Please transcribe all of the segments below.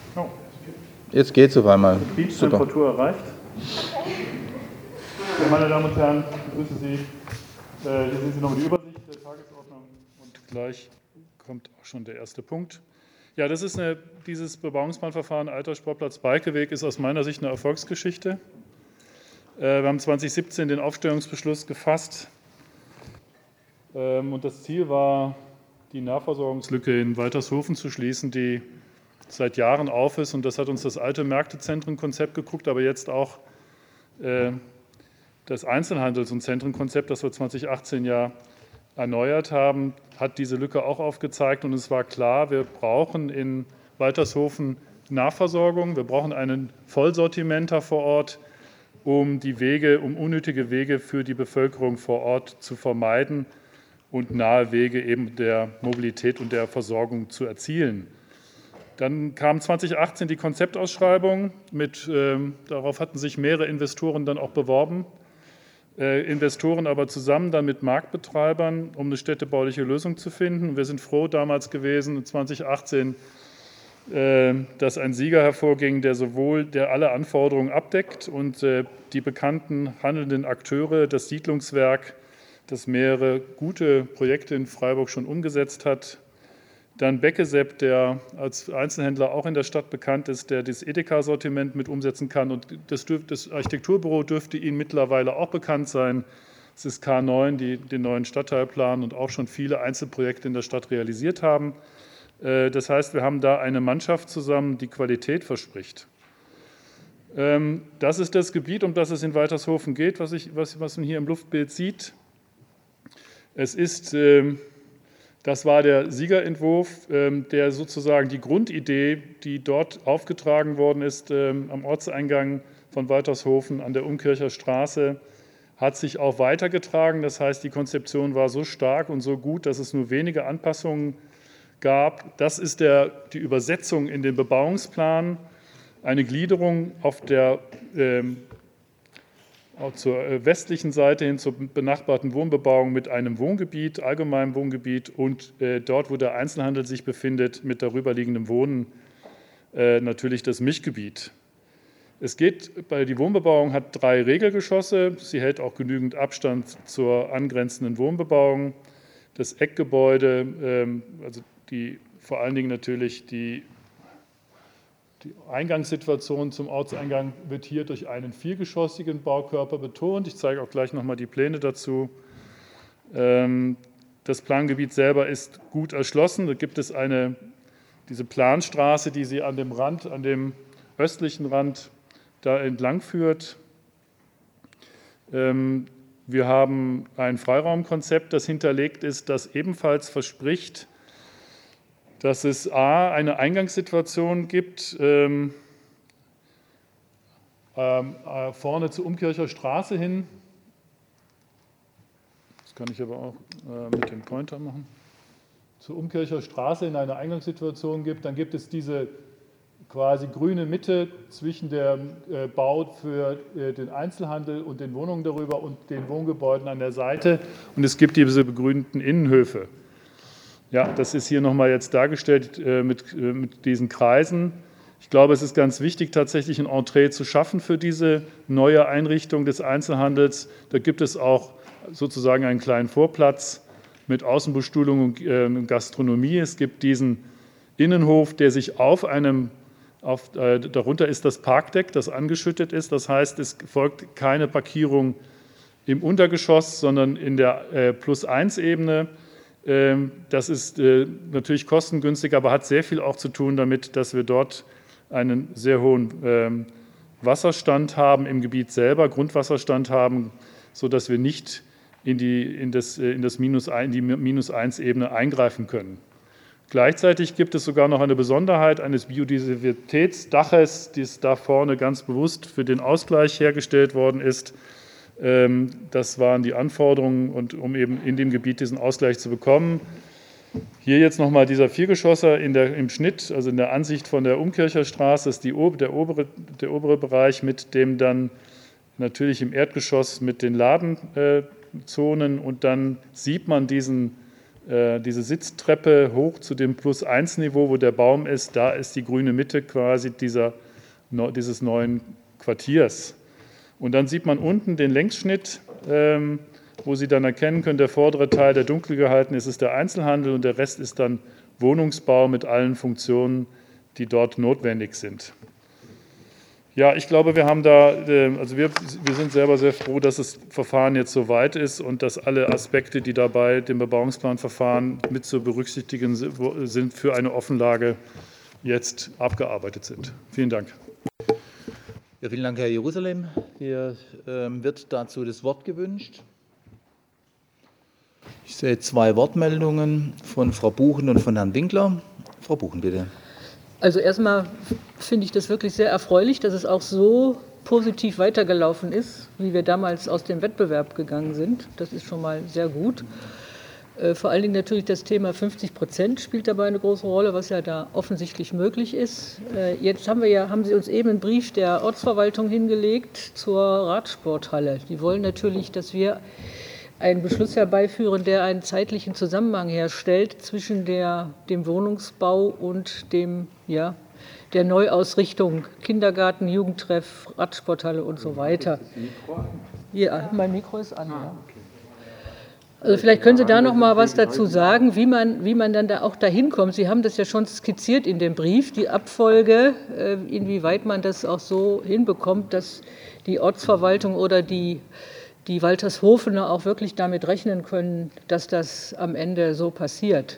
Oh. Jetzt geht's auf einmal. Betriebstemperatur erreicht. Ja, meine Damen und Herren, ich begrüße Sie. Hier sehen Sie nochmal die Übersicht der Tagesordnung und gleich kommt auch schon der erste Punkt. Ja, das ist dieses Bebauungsplanverfahren Alter Sportplatz Balkeweg ist aus meiner Sicht eine Erfolgsgeschichte. Wir haben 2017 den Aufstellungsbeschluss gefasst und das Ziel war, die Nahversorgungslücke in Waltershofen zu schließen, die seit Jahren auf ist. Und das hat uns das alte Märktezentrenkonzept geguckt, aber jetzt auch das Einzelhandels- und Zentrenkonzept, das wir 2018 ja erneuert haben, hat diese Lücke auch aufgezeigt. Und es war klar, wir brauchen in Waltershofen Nahversorgung, wir brauchen einen Vollsortimenter vor Ort, um unnötige Wege für die Bevölkerung vor Ort zu vermeiden und nahe Wege eben der Mobilität und der Versorgung zu erzielen. Dann kam 2018 die Konzeptausschreibung. Darauf hatten sich mehrere Investoren dann auch beworben. Investoren aber zusammen dann mit Marktbetreibern, um eine städtebauliche Lösung zu finden. Wir sind froh damals gewesen, 2018, dass ein Sieger hervorging, der alle Anforderungen abdeckt und die bekannten handelnden Akteure, das Siedlungswerk, das mehrere gute Projekte in Freiburg schon umgesetzt hat. Dann Beckesepp, der als Einzelhändler auch in der Stadt bekannt ist, der das Edeka-Sortiment mit umsetzen kann. Und das Architekturbüro dürfte Ihnen mittlerweile auch bekannt sein. Es ist K9, die den neuen Stadtteilplan und auch schon viele Einzelprojekte in der Stadt realisiert haben. Das heißt, wir haben da eine Mannschaft zusammen, die Qualität verspricht. Das ist das Gebiet, um das es in Waltershofen geht, was man hier im Luftbild sieht. Das war der Siegerentwurf, der sozusagen die Grundidee, die dort aufgetragen worden ist, am Ortseingang von Waltershofen an der Umkircher Straße, hat sich auch weitergetragen. Das heißt, die Konzeption war so stark und so gut, dass es nur wenige Anpassungen gab. Das ist die Übersetzung in den Bebauungsplan, eine Gliederung zur westlichen Seite hin zur benachbarten Wohnbebauung mit einem Wohngebiet, allgemeinem Wohngebiet und dort, wo der Einzelhandel sich befindet, mit darüberliegendem Wohnen natürlich das Mischgebiet. Die Wohnbebauung hat 3 Regelgeschosse. Sie hält auch genügend Abstand zur angrenzenden Wohnbebauung. Das Eckgebäude, also vor allen Dingen natürlich die Eingangssituation zum Ortseingang wird hier durch einen 4-geschossigen Baukörper betont. Ich zeige auch gleich noch mal die Pläne dazu. Das Plangebiet selber ist gut erschlossen. Da gibt es diese Planstraße, die Sie an dem östlichen Rand da entlang führt. Wir haben ein Freiraumkonzept, das hinterlegt ist, das ebenfalls verspricht, dass es eine Eingangssituation gibt, vorne zur Umkircher Straße hin. Das kann ich aber auch mit dem Pointer machen. Zur Umkircher Straße in eine Eingangssituation gibt. Dann gibt es diese quasi grüne Mitte zwischen der Bau für den Einzelhandel und den Wohnungen darüber und den Wohngebäuden an der Seite. Und es gibt diese begrünten Innenhöfe. Ja, das ist hier nochmal jetzt dargestellt mit diesen Kreisen. Ich glaube, es ist ganz wichtig, tatsächlich ein Entree zu schaffen für diese neue Einrichtung des Einzelhandels. Da gibt es auch sozusagen einen kleinen Vorplatz mit Außenbestuhlung und Gastronomie. Es gibt diesen Innenhof, der sich darunter ist das Parkdeck, das angeschüttet ist. Das heißt, es folgt keine Parkierung im Untergeschoss, sondern in der Plus-1-Ebene. Das ist natürlich kostengünstig, aber hat sehr viel auch zu tun damit, dass wir dort einen sehr hohen Wasserstand haben im Gebiet selber, Grundwasserstand haben, sodass wir nicht in die Minus-1-Ebene eingreifen können. Gleichzeitig gibt es sogar noch eine Besonderheit eines Biodiversitätsdaches, das da vorne ganz bewusst für den Ausgleich hergestellt worden ist. Das waren die Anforderungen, um eben in dem Gebiet diesen Ausgleich zu bekommen. Hier jetzt nochmal dieser 4-Geschosser im Schnitt, also in der Ansicht von der Umkircher Straße, ist der obere Bereich mit dem dann natürlich im Erdgeschoss mit den Ladenzonen und dann sieht man diesen diese Sitztreppe hoch zu dem +1-Niveau, wo der Baum ist, da ist die grüne Mitte quasi dieses neuen Quartiers. Und dann sieht man unten den Längsschnitt, wo Sie dann erkennen können, der vordere Teil, der dunkel gehalten ist, ist der Einzelhandel und der Rest ist dann Wohnungsbau mit allen Funktionen, die dort notwendig sind. Ja, ich glaube, wir haben da, also wir sind selber sehr froh, dass das Verfahren jetzt so weit ist und dass alle Aspekte, die dabei dem Bebauungsplanverfahren mit zu berücksichtigen sind, für eine Offenlage jetzt abgearbeitet sind. Vielen Dank. Ja, vielen Dank, Herr Jerusalem. Wird dazu das Wort gewünscht? Ich sehe 2 Wortmeldungen von Frau Buchen und von Herrn Winkler. Frau Buchen, bitte. Also erstmal finde ich das wirklich sehr erfreulich, dass es auch so positiv weitergelaufen ist, wie wir damals aus dem Wettbewerb gegangen sind. Das ist schon mal sehr gut. Vor allen Dingen natürlich das Thema 50% spielt dabei eine große Rolle, was ja da offensichtlich möglich ist. Jetzt haben Sie uns eben einen Brief der Ortsverwaltung hingelegt zur Radsporthalle. Die wollen natürlich, dass wir einen Beschluss herbeiführen, der einen zeitlichen Zusammenhang herstellt zwischen dem Wohnungsbau und der Neuausrichtung Kindergarten, Jugendtreff, Radsporthalle und so weiter. Ja, mein Mikro ist an. Ja. Also vielleicht können Sie da noch mal was dazu sagen, wie man dann da auch dahin kommt. Sie haben das ja schon skizziert in dem Brief, die Abfolge, inwieweit man das auch so hinbekommt, dass die Ortsverwaltung oder die Waltershofener auch wirklich damit rechnen können, dass das am Ende so passiert.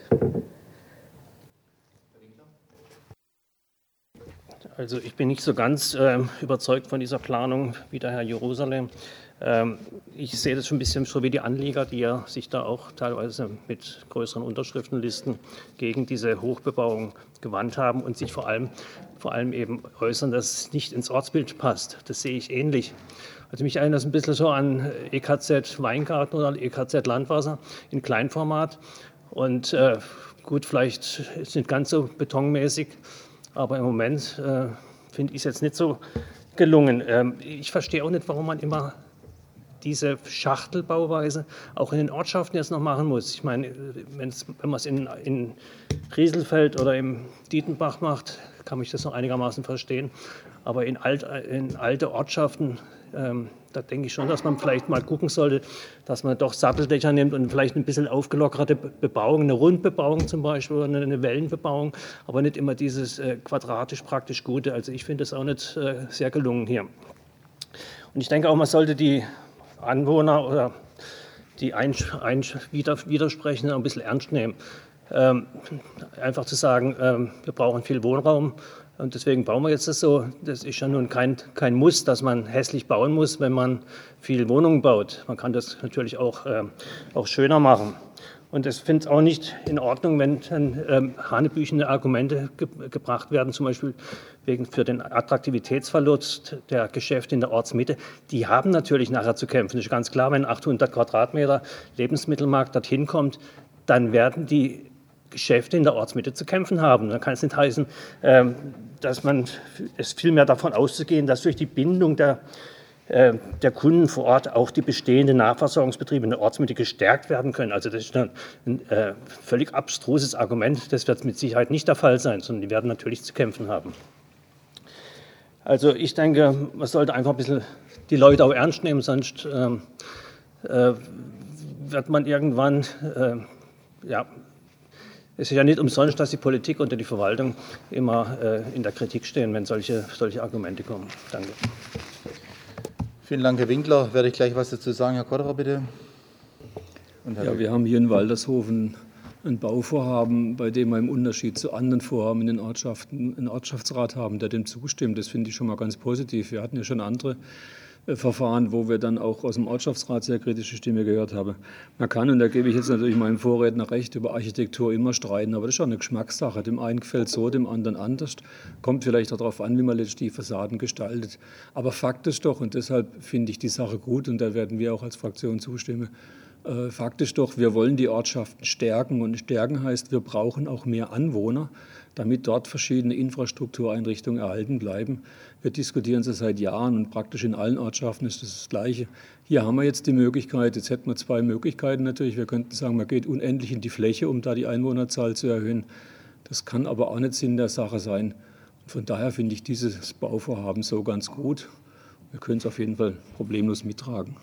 Also ich bin nicht so ganz überzeugt von dieser Planung wie der Herr Jerusalem. Ich sehe das schon ein bisschen so wie die Anlieger, die ja sich da auch teilweise mit größeren Unterschriftenlisten gegen diese Hochbebauung gewandt haben und sich vor allem eben äußern, dass es nicht ins Ortsbild passt. Das sehe ich ähnlich. Also mich erinnert das ein bisschen so an EKZ Weingarten oder EKZ Landwasser in Kleinformat. Und gut, vielleicht ist es nicht ganz so betonmäßig, aber im Moment finde ich es jetzt nicht so gelungen. Ich verstehe auch nicht, warum man immer diese Schachtelbauweise auch in den Ortschaften jetzt noch machen muss. Ich meine, wenn man es in Rieselfeld oder im Dietenbach macht, kann ich das noch einigermaßen verstehen. Aber in alte Ortschaften, da denke ich schon, dass man vielleicht mal gucken sollte, dass man doch Satteldächer nimmt und vielleicht ein bisschen aufgelockerte Bebauung, eine Rundbebauung zum Beispiel oder eine Wellenbebauung, aber nicht immer dieses quadratisch praktisch Gute. Also ich finde das auch nicht sehr gelungen hier. Und ich denke auch, man sollte die Anwohner oder die Widersprechenden ein bisschen ernst nehmen. Einfach zu sagen, wir brauchen viel Wohnraum und deswegen bauen wir jetzt das so. Das ist ja nun kein Muss, dass man hässlich bauen muss, wenn man viel Wohnungen baut. Man kann das natürlich auch schöner machen. Und ich finde es auch nicht in Ordnung, wenn dann hanebüchende Argumente gebracht werden, zum Beispiel für den Attraktivitätsverlust der Geschäfte in der Ortsmitte. Die haben natürlich nachher zu kämpfen. Das ist ganz klar, wenn 800 Quadratmeter Lebensmittelmarkt dorthin kommt, dann werden die Geschäfte in der Ortsmitte zu kämpfen haben. Dann kann es nicht heißen, dass man es vielmehr davon auszugehen, dass durch die Bindung der Kunden vor Ort auch die bestehenden Nahversorgungsbetriebe in der Ortsmitte gestärkt werden können. Also das ist ein völlig abstruses Argument. Das wird mit Sicherheit nicht der Fall sein, sondern die werden natürlich zu kämpfen haben. Also ich denke, man sollte einfach ein bisschen die Leute auch ernst nehmen, sonst wird man irgendwann, es ist ja nicht umsonst, dass die Politik und die Verwaltung immer in der Kritik stehen, wenn solche Argumente kommen. Danke. Vielen Dank, Herr Winkler. Werde ich gleich was dazu sagen? Herr Kodderer, bitte. Ja, wir haben hier in Waltershofen ein Bauvorhaben, bei dem wir im Unterschied zu anderen Vorhaben in den Ortschaften einen Ortschaftsrat haben, der dem zustimmt. Das finde ich schon mal ganz positiv. Wir hatten ja schon andere Verfahren, wo wir dann auch aus dem Ortschaftsrat sehr kritische Stimme gehört haben. Man kann, und da gebe ich jetzt natürlich meinem Vorredner recht, über Architektur immer streiten, aber das ist auch eine Geschmackssache. Dem einen gefällt so, dem anderen anders. Kommt vielleicht auch darauf an, wie man letztlich die Fassaden gestaltet. Aber Fakt ist doch, und deshalb finde ich die Sache gut, und da werden wir auch als Fraktion zustimmen, Fakt ist doch, wir wollen die Ortschaften stärken und stärken heißt, wir brauchen auch mehr Anwohner, damit dort verschiedene Infrastruktureinrichtungen erhalten bleiben. Wir diskutieren sie seit Jahren und praktisch in allen Ortschaften ist das Gleiche. Hier haben wir jetzt die Möglichkeit, jetzt hätten wir zwei Möglichkeiten natürlich. Wir könnten sagen, man geht unendlich in die Fläche, um da die Einwohnerzahl zu erhöhen. Das kann aber auch nicht Sinn der Sache sein. Und von daher finde ich dieses Bauvorhaben so ganz gut. Wir können es auf jeden Fall problemlos mittragen.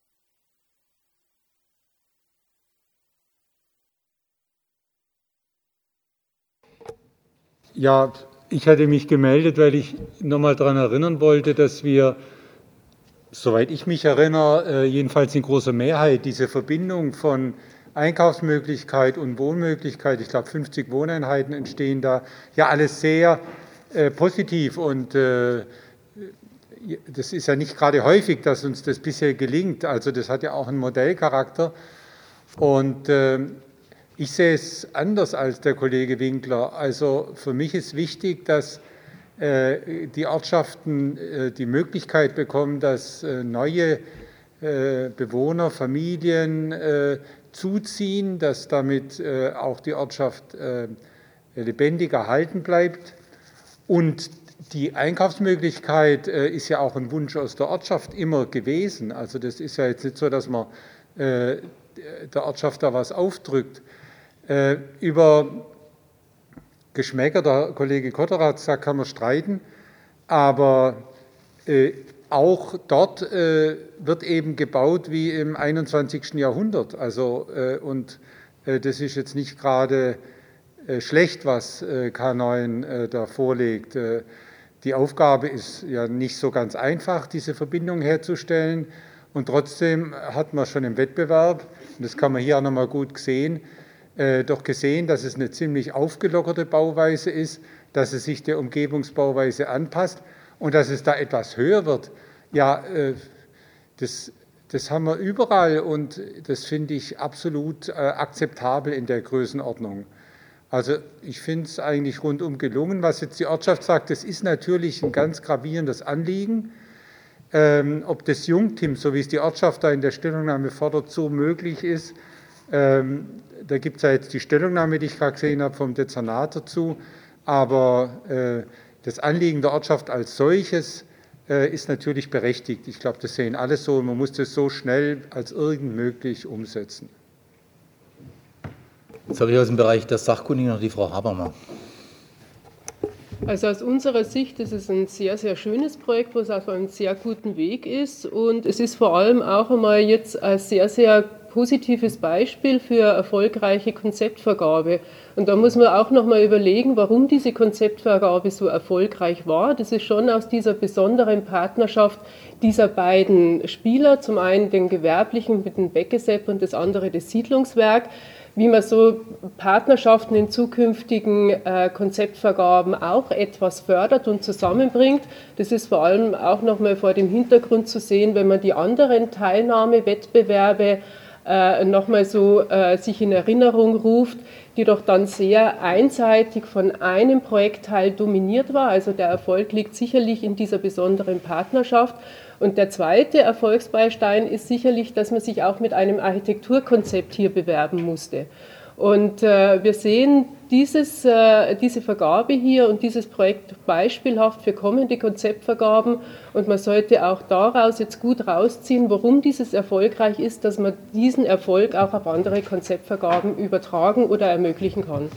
Ja, ich hatte mich gemeldet, weil ich nochmal daran erinnern wollte, dass wir, soweit ich mich erinnere, jedenfalls in großer Mehrheit diese Verbindung von Einkaufsmöglichkeit und Wohnmöglichkeit, ich glaube 50 Wohneinheiten entstehen da, ja alles sehr positiv und das ist ja nicht gerade häufig, dass uns das bisher gelingt. Also das hat ja auch einen Modellcharakter und ich sehe es anders als der Kollege Winkler. Also für mich ist wichtig, dass die Ortschaften die Möglichkeit bekommen, dass neue Bewohner, Familien zuziehen, dass damit auch die Ortschaft lebendig erhalten bleibt. Und die Einkaufsmöglichkeit ist ja auch ein Wunsch aus der Ortschaft immer gewesen. Also das ist ja jetzt nicht so, dass man der Ortschaft da was aufdrückt. Über Geschmäcker, der Kollege Kotterer hat gesagt, kann man streiten, aber auch dort wird eben gebaut wie im 21. Jahrhundert. Also, und das ist jetzt nicht gerade schlecht, was K9 da vorlegt. Die Aufgabe ist ja nicht so ganz einfach, diese Verbindung herzustellen. Und trotzdem hat man schon im Wettbewerb, und das kann man hier auch nochmal gut sehen, doch gesehen, dass es eine ziemlich aufgelockerte Bauweise ist, dass es sich der Umgebungsbauweise anpasst und dass es da etwas höher wird. Ja, das haben wir überall und das finde ich absolut akzeptabel in der Größenordnung. Also ich finde es eigentlich rundum gelungen. Was jetzt die Ortschaft sagt, das ist natürlich ein ganz gravierendes Anliegen. Ob das Jungtim, so wie es die Ortschaft da in der Stellungnahme fordert, so möglich ist, da gibt es ja jetzt die Stellungnahme, die ich gerade gesehen habe, vom Dezernat dazu. Aber das Anliegen der Ortschaft als solches ist natürlich berechtigt. Ich glaube, das sehen alle so und man muss das so schnell als irgend möglich umsetzen. Jetzt habe ich aus dem Bereich der Sachkundigen noch die Frau Habermann. Also aus unserer Sicht ist es ein sehr, sehr schönes Projekt, wo es auf einem sehr guten Weg ist. Und es ist vor allem auch einmal jetzt ein sehr, sehr positives Beispiel für erfolgreiche Konzeptvergabe. Und da muss man auch noch mal überlegen, warum diese Konzeptvergabe so erfolgreich war. Das ist schon aus dieser besonderen Partnerschaft dieser beiden Spieler, zum einen den gewerblichen mit dem Beckesepp und das andere das Siedlungswerk, wie man so Partnerschaften in zukünftigen Konzeptvergaben auch etwas fördert und zusammenbringt. Das ist vor allem auch noch mal vor dem Hintergrund zu sehen, wenn man die anderen Teilnahmewettbewerbe noch mal so sich in Erinnerung ruft, die doch dann sehr einseitig von einem Projektteil dominiert war. Also der Erfolg liegt sicherlich in dieser besonderen Partnerschaft. Und der zweite Erfolgsbaustein ist sicherlich, dass man sich auch mit einem Architekturkonzept hier bewerben musste. Und wir sehen diese Vergabe hier und dieses Projekt beispielhaft für kommende Konzeptvergaben. Und man sollte auch daraus jetzt gut rausziehen, warum dieses erfolgreich ist, dass man diesen Erfolg auch auf andere Konzeptvergaben übertragen oder ermöglichen kann.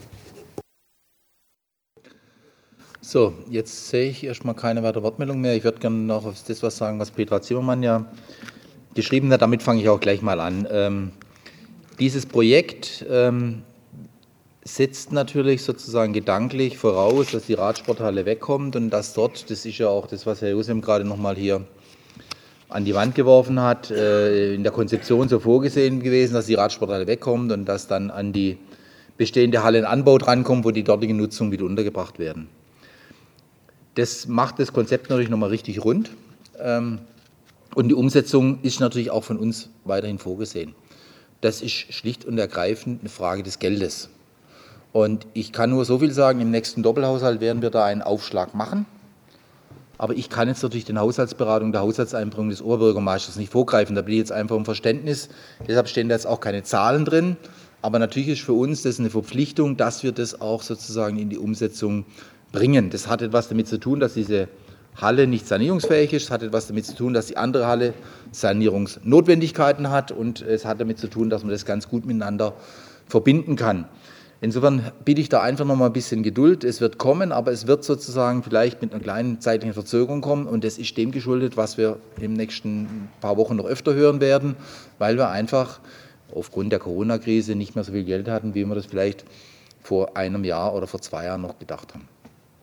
So, jetzt sehe ich erstmal keine weitere Wortmeldung mehr. Ich würde gerne noch auf das was sagen, was Petra Zimmermann ja geschrieben hat. Damit fange ich auch gleich mal an. Dieses Projekt setzt natürlich sozusagen gedanklich voraus, dass die Radsporthalle wegkommt und dass dort, das ist ja auch das, was Herr Josem gerade nochmal hier an die Wand geworfen hat, in der Konzeption so vorgesehen gewesen, dass die Radsporthalle wegkommt und dass dann an die bestehende Halle ein Anbau drankommt, wo die dortige Nutzung wieder untergebracht werden. Das macht das Konzept natürlich nochmal richtig rund und die Umsetzung ist natürlich auch von uns weiterhin vorgesehen. Das ist schlicht und ergreifend eine Frage des Geldes. Und ich kann nur so viel sagen, im nächsten Doppelhaushalt werden wir da einen Aufschlag machen. Aber ich kann jetzt natürlich den Haushaltsberatungen, der Haushaltseinbringung des Oberbürgermeisters nicht vorgreifen. Da bin ich jetzt einfach um Verständnis. Deshalb stehen da jetzt auch keine Zahlen drin. Aber natürlich ist für uns das eine Verpflichtung, dass wir das auch sozusagen in die Umsetzung bringen. Das hat etwas damit zu tun, dass diese Halle nicht sanierungsfähig ist. Es hat etwas damit zu tun, dass die andere Halle Sanierungsnotwendigkeiten hat. Und es hat damit zu tun, dass man das ganz gut miteinander verbinden kann. Insofern bitte ich da einfach noch mal ein bisschen Geduld. Es wird kommen, aber es wird sozusagen vielleicht mit einer kleinen zeitlichen Verzögerung kommen. Und das ist dem geschuldet, was wir in den nächsten paar Wochen noch öfter hören werden, weil wir einfach aufgrund der Corona-Krise nicht mehr so viel Geld hatten, wie wir das vielleicht vor einem Jahr oder vor 2 Jahren noch gedacht haben.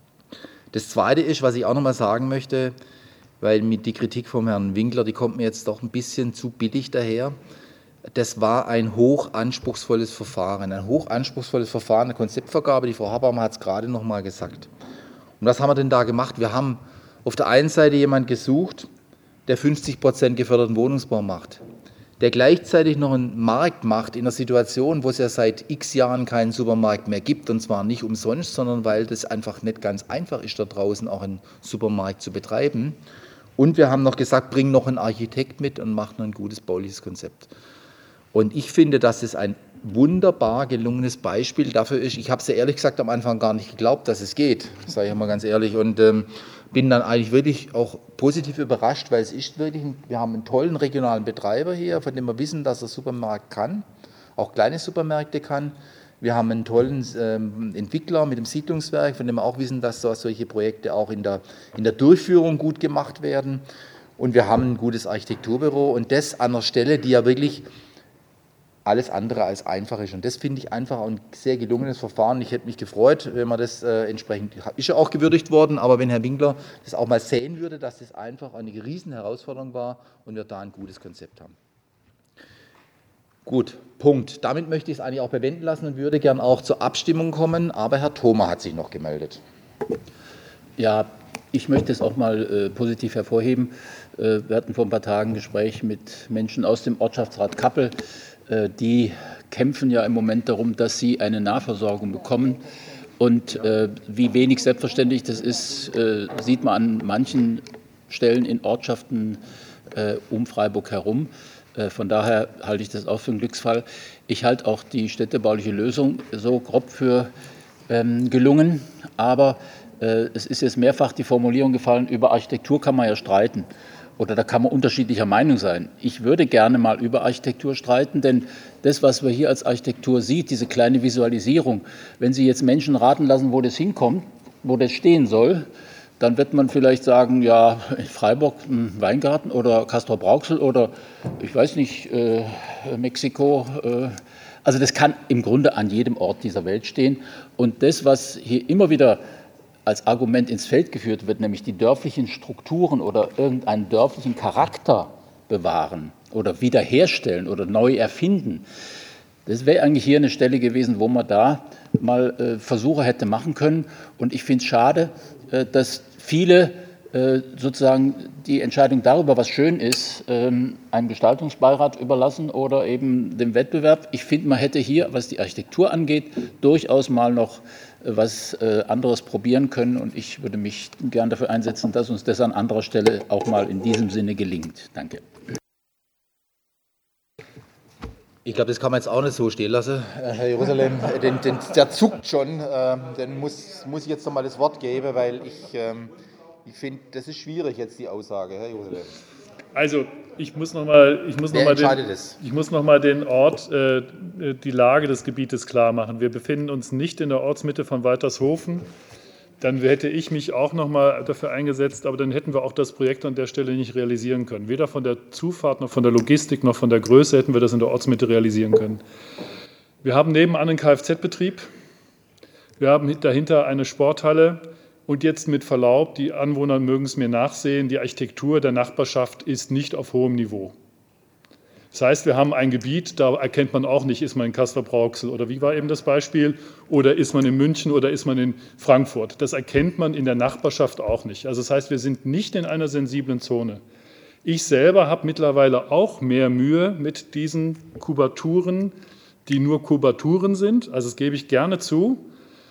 Das Zweite ist, was ich auch noch mal sagen möchte, weil mit die Kritik vom Herrn Winkler, die kommt mir jetzt doch ein bisschen zu billig daher. Das war ein hochanspruchsvolles Verfahren, eine Konzeptvergabe. Die Frau Habermann hat es gerade noch mal gesagt. Und was haben wir denn da gemacht? Wir haben auf der einen Seite jemanden gesucht, der 50% geförderten Wohnungsbau macht, der gleichzeitig noch einen Markt macht in einer Situation, wo es ja seit x Jahren keinen Supermarkt mehr gibt, und zwar nicht umsonst, sondern weil das einfach nicht ganz einfach ist, da draußen auch einen Supermarkt zu betreiben. Und wir haben noch gesagt, bring noch einen Architekt mit und mach noch ein gutes bauliches Konzept. Und ich finde, dass es ein wunderbar gelungenes Beispiel dafür ist. Ich habe es ja ehrlich gesagt am Anfang gar nicht geglaubt, dass es geht, sage ich mal ganz ehrlich. Und bin dann eigentlich wirklich auch positiv überrascht, weil es ist wirklich, wir haben einen tollen regionalen Betreiber hier, von dem wir wissen, dass er Supermarkt kann, auch kleine Supermärkte kann. Wir haben einen tollen Entwickler mit dem Siedlungswerk, von dem wir auch wissen, dass solche Projekte auch in der Durchführung gut gemacht werden. Und wir haben ein gutes Architekturbüro und das an einer Stelle, die ja wirklich alles andere als einfach ist. Und das finde ich einfach ein sehr gelungenes Verfahren. Ich hätte mich gefreut, wenn man das entsprechend, ist ja auch gewürdigt worden, aber wenn Herr Winkler das auch mal sehen würde, dass das einfach eine riesen Herausforderung war und wir da ein gutes Konzept haben. Gut, Punkt. Damit möchte ich es eigentlich auch bewenden lassen und würde gern auch zur Abstimmung kommen, aber Herr Thoma hat sich noch gemeldet. Ja, ich möchte es auch mal positiv hervorheben. Wir hatten vor ein paar Tagen ein Gespräch mit Menschen aus dem Ortschaftsrat Kappel. Die kämpfen ja im Moment darum, dass sie eine Nahversorgung bekommen. Und wie wenig selbstverständlich das ist, sieht man an manchen Stellen in Ortschaften um Freiburg herum. Von daher halte ich das auch für einen Glücksfall. Ich halte auch die städtebauliche Lösung so grob für gelungen. Aber es ist jetzt mehrfach die Formulierung gefallen, über Architektur kann man ja streiten. Oder da kann man unterschiedlicher Meinung sein. Ich würde gerne mal über Architektur streiten, denn das, was wir hier als Architektur sieht, diese kleine Visualisierung, wenn Sie jetzt Menschen raten lassen, wo das hinkommt, wo das stehen soll, dann wird man vielleicht sagen, ja, in Freiburg ein Weingarten oder Castrop-Rauxel oder ich weiß nicht, Mexiko. Also das kann im Grunde an jedem Ort dieser Welt stehen. Und das, was hier immer wieder als Argument ins Feld geführt wird, nämlich die dörflichen Strukturen oder irgendeinen dörflichen Charakter bewahren oder wiederherstellen oder neu erfinden. Das wäre eigentlich hier eine Stelle gewesen, wo man da mal Versuche hätte machen können. Und ich finde es schade, dass viele sozusagen die Entscheidung darüber, was schön ist, einem Gestaltungsbeirat überlassen oder eben dem Wettbewerb. Ich finde, man hätte hier, was die Architektur angeht, durchaus mal noch was anderes probieren können. Und ich würde mich gern dafür einsetzen, dass uns das an anderer Stelle auch mal in diesem Sinne gelingt. Danke. Ich glaube, das kann man jetzt auch nicht so stehen lassen, Herr Jerusalem. Der zuckt schon. Den muss ich jetzt noch mal das Wort geben, weil ich finde, das ist schwierig jetzt, die Aussage, Herr Jerusalem. Also, ich muss noch mal den Ort, die Lage des Gebietes klar machen. Wir befinden uns nicht in der Ortsmitte von Waltershofen. Dann hätte ich mich auch noch mal dafür eingesetzt, aber dann hätten wir auch das Projekt an der Stelle nicht realisieren können. Weder von der Zufahrt noch von der Logistik noch von der Größe hätten wir das in der Ortsmitte realisieren können. Wir haben nebenan einen Kfz-Betrieb. Wir haben dahinter eine Sporthalle. Und jetzt mit Verlaub, die Anwohner mögen es mir nachsehen, die Architektur der Nachbarschaft ist nicht auf hohem Niveau. Das heißt, wir haben ein Gebiet, da erkennt man auch nicht, ist man in Castrop-Rauxel oder wie war eben das Beispiel, oder ist man in München oder ist man in Frankfurt. Das erkennt man in der Nachbarschaft auch nicht. Also das heißt, wir sind nicht in einer sensiblen Zone. Ich selber habe mittlerweile auch mehr Mühe mit diesen Kubaturen, die nur Kubaturen sind. Also das gebe ich gerne zu.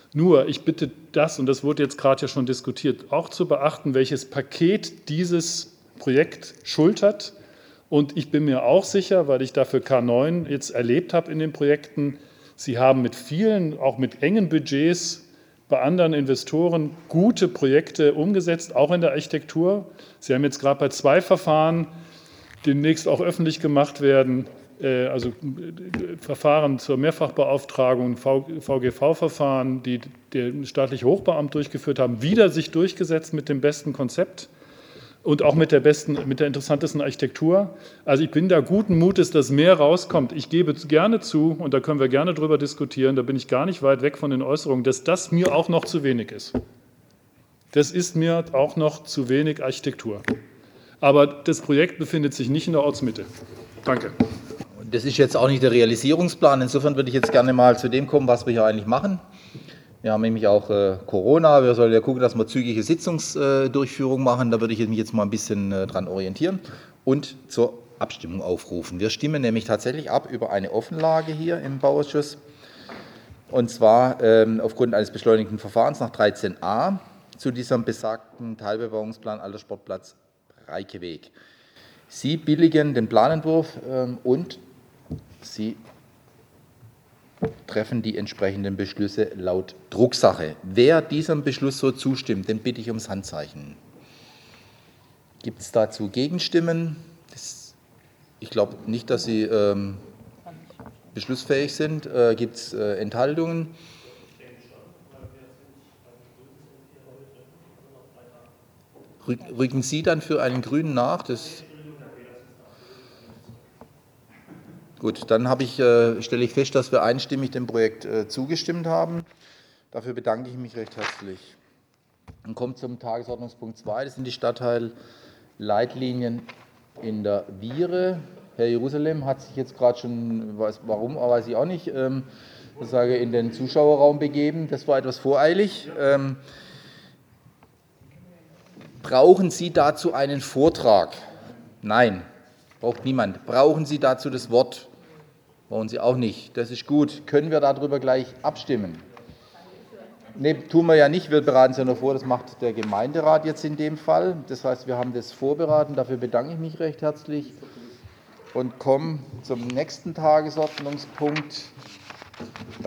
Nur, ich bitte das, und das wurde jetzt gerade ja schon diskutiert, auch zu beachten, welches Paket dieses Projekt schultert. Und ich bin mir auch sicher, weil ich dafür K9 jetzt erlebt habe in den Projekten, Sie haben mit vielen, auch mit engen Budgets bei anderen Investoren gute Projekte umgesetzt, auch in der Architektur. Sie haben jetzt gerade bei 2 Verfahren, demnächst auch öffentlich gemacht werden, also Verfahren zur Mehrfachbeauftragung, VGV-Verfahren, die der staatliche Hochbeamt durchgeführt haben, wieder sich durchgesetzt mit dem besten Konzept und auch mit der interessantesten Architektur. Also ich bin da guten Mutes, dass mehr rauskommt. Ich gebe gerne zu, und da können wir gerne drüber diskutieren, da bin ich gar nicht weit weg von den Äußerungen, dass das mir auch noch zu wenig ist. Das ist mir auch noch zu wenig Architektur. Aber das Projekt befindet sich nicht in der Ortsmitte. Danke. Das ist jetzt auch nicht der Realisierungsplan. Insofern würde ich jetzt gerne mal zu dem kommen, was wir hier eigentlich machen. Wir haben nämlich auch Corona. Wir sollen ja gucken, dass wir zügige Sitzungsdurchführung machen. Da würde ich mich jetzt mal ein bisschen dran orientieren und zur Abstimmung aufrufen. Wir stimmen nämlich tatsächlich ab über eine Offenlage hier im Bauausschuss. Und zwar aufgrund eines beschleunigten Verfahrens nach 13a zu diesem besagten Teilbebauungsplan Alter Sportplatz Reikeweg. Sie billigen den Planentwurf und Sie treffen die entsprechenden Beschlüsse laut Drucksache. Wer diesem Beschluss so zustimmt, den bitte ich ums Handzeichen. Gibt es dazu Gegenstimmen? Ich glaube nicht, dass Sie beschlussfähig sind. Gibt es Enthaltungen? Rücken Sie dann für einen Grünen nach? Gut, dann stelle ich fest, dass wir einstimmig dem Projekt zugestimmt haben. Dafür bedanke ich mich recht herzlich. Und kommt zum Tagesordnungspunkt 2. Das sind die Stadtteilleitlinien in der Viere. Herr Jerusalem hat sich jetzt gerade schon, warum, weiß ich auch nicht, in den Zuschauerraum begeben. Das war etwas voreilig. Brauchen Sie dazu einen Vortrag? Nein, braucht niemand. Brauchen Sie dazu das Wort? Brauchen Sie auch nicht. Das ist gut. Können wir darüber gleich abstimmen? Nee, tun wir ja nicht. Wir beraten es ja nur vor. Das macht der Gemeinderat jetzt in dem Fall. Das heißt, wir haben das vorberaten. Dafür bedanke ich mich recht herzlich und komme zum nächsten Tagesordnungspunkt.